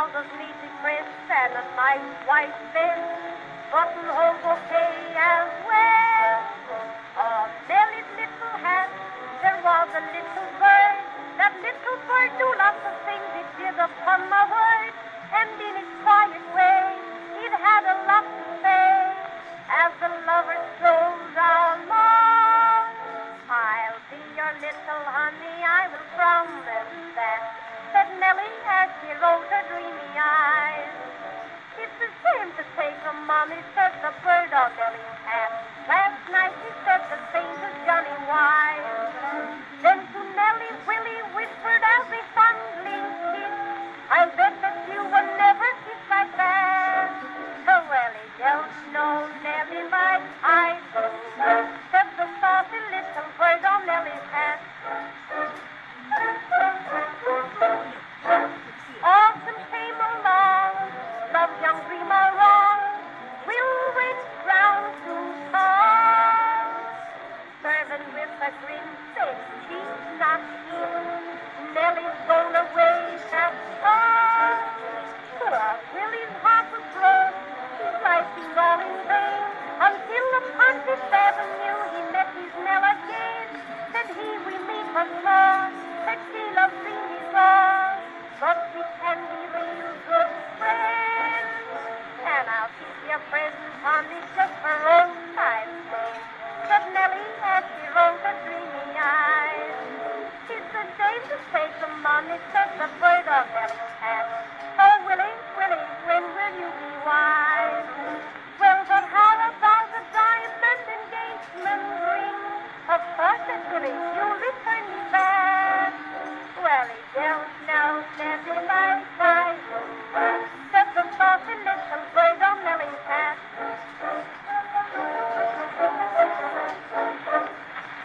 was a sleazy prince and a nice white bed, buttonhole bouquet as well. On Nellie's little hat there was a little bird. That little bird knew lots of things. It did upon my word.